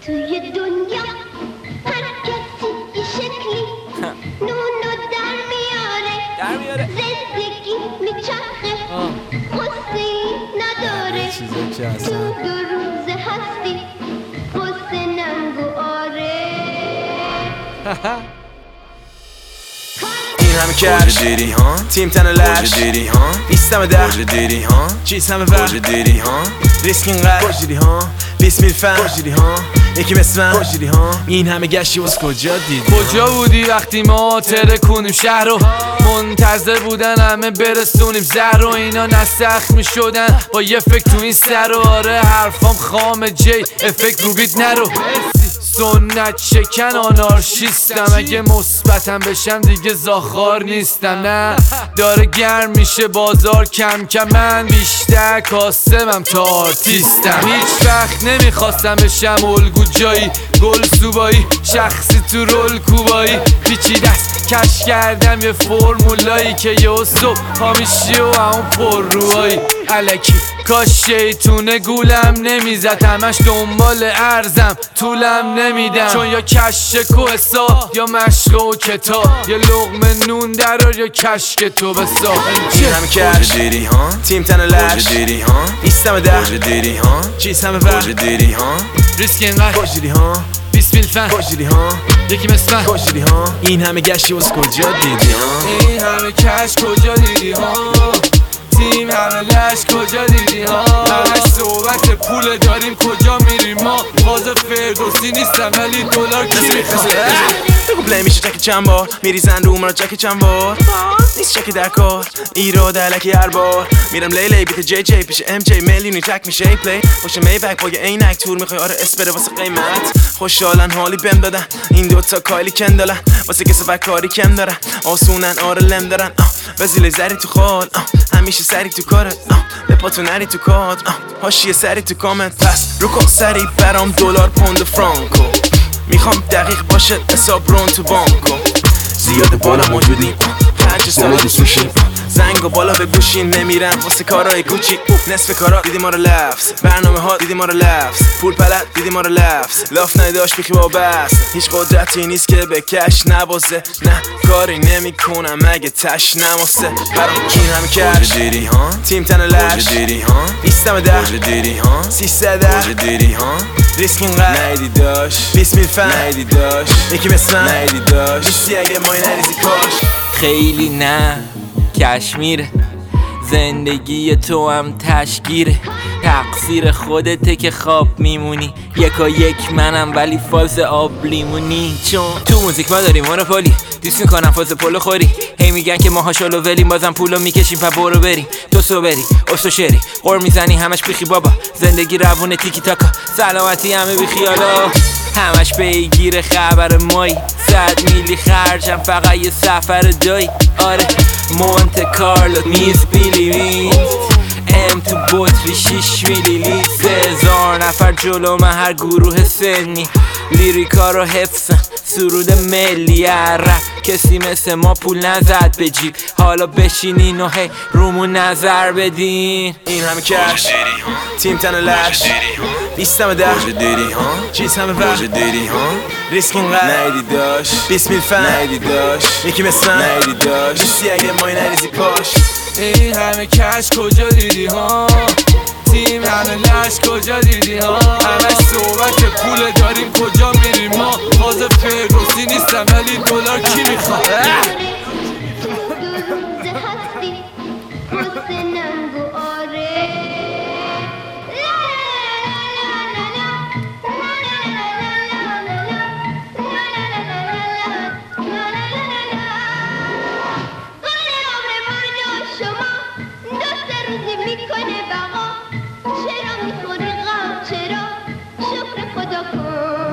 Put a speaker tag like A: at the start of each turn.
A: توی دنیا هر کسی یه شکلی نونو در میاره زندگی میچرخه قصه نداره تو 2 روز هستی قصه ننگو آره
B: این همه کش دیری ها تیم تن لش دیری ها نیستم ده دیری ها چیز همه وقت دیری ها ریسک اینقدر دیری ها 20 میل فن دیری ها یکی مثل من دیری ها این همه گشتی واسه کجا دیدی
C: کجا بودی وقتی ما ترکونیم شهر رو منتظر بودن همه برسونیم زهر رو اینا نسخ می شدن با یه فکر تو این سر و آره حرفام خام جی افکت رو بیت نرو سنت شکن آنارشیستم اگه مثبتم بشم دیگه زاخار نیستم نه داره گرم میشه بازار کم کم من بیشتر کاسمم تا آرتیستم هیچ وقت نمیخواستم بشم الگو جایی گل سوبایی شخصی تو رول کوبایی پیچیده است کش کردم یه فرمولایی که یه صبح هامیشی و همون پر روایی الکی کاش شیطونه گولم نمیزد همش دنبال ارزم طولم نمیدم چون یا کش کوهسا یا مشق و کتاب یا لقمه نون درار یا کشک تو بسا
B: این همه کش دیری ها تیم تن لش دیری ها نیستم ده دیری ها چیز همه وقت دیری ها
C: ریسک اینقدر
B: دیری ها
C: 20 میل فن
B: دیری ها
C: یکی مثل من
B: دیری ها این همه گشتی واسه کجا دیدی ها
C: این همه کش کجا دیدی ها تیم همه لش کجا دیدی ها همش صحبت پول داریم کجا میریم ما باز فردوسی نیستم ولی دلار کی میخواد
B: بگو پلی میشه چک چند بار میریزن رو مرا چک چند بار نیست چک در کار ایراد علکی هر بار میرم لیلی بیت جی جی پیش ام جی میلیونی تک میشه ای پلی باشه می بک با یه عینک تور میخوای آره اسپره واسه قیمت خوشحالن حالی بهم دادن این دوتا کایلی کندالن واسه کسب کاری کم دارن آسونن آره لم دارن وزیل زری تو خال همیشه سری تو کارت به پاتو نری تو کادر هاشیه سری تو کامنت پس رو کن سری برام دلار پوند فرانکو میخوام دقیق باشه حساب رون تو بانکو زیاد بالا موجودیم 5 سال دوست میشیم زنگ و بالا به گوشین نمیرم واسه کارهای کوچیک نصف کارا دیدی ما رو لفظ برنامه ها دیدی ما رو لفظ پول پلت دیدی ما رو لفظ لاف نداشت بیخی با بس هیچ قدرتی نیست که به کش نبازه نه کاری نمیکنم مگه تش نماسه برام کین همه کش دیری ها تیم تن لش دیری ها نیستم ده دیری ها 300 دیری ها ریسک اینقدر نیدی داشت 20 میل فن نیدی داشت یکی مثل من نیدی داشت نیستی اگه مای نریزی کاش
D: خیلی نه کشمیره زندگی تو هم تشگیره تقصیر خودته که خواب میمونی 1 منم ولی فاز آب لیمونی چون تو موزیک ما داریم مونوپولی دوست میکنم فاز پولو خوری هی میگن که ماها شلو ولیم بازم پولو میکشیم پا برو بریم تو صبری استو شری قر میزنی همش بیخی بابا زندگی روونه تیکی تاکا سلامتی همه بیخیالا همش پیگیر خبر مایی 100 میلی خرجم فقط یه سفر دایی آره مونت کارلو میز بیلی وینت ام تو بطری 6 میلی لیتر 3000 نفر جلو من هر گروه سنی لیریکا رو حفظن سرود ملی رپ کسی مثل ما پول نزد به جیب حالا بشینین و هی رومون نظر بدین
B: این همه کش تیم تن لش نیستم ده دیری ها چیز همه وقت دیری ها ریسک اینقدر نیدی داشت 20 میل فن نیدی داشت یکی مثل من نیدی داشت نیستی اگه مای نریزی پاش
C: این همه کش کجا دیدی ها تیم همه لش کجا دیدی ها همش صحبت پول داریم کجا میریم ما باز فردوسی نیستم ولی دلار کی میخواد
A: میکنه بقا چرا میخوری غم چرا شکر خدا کن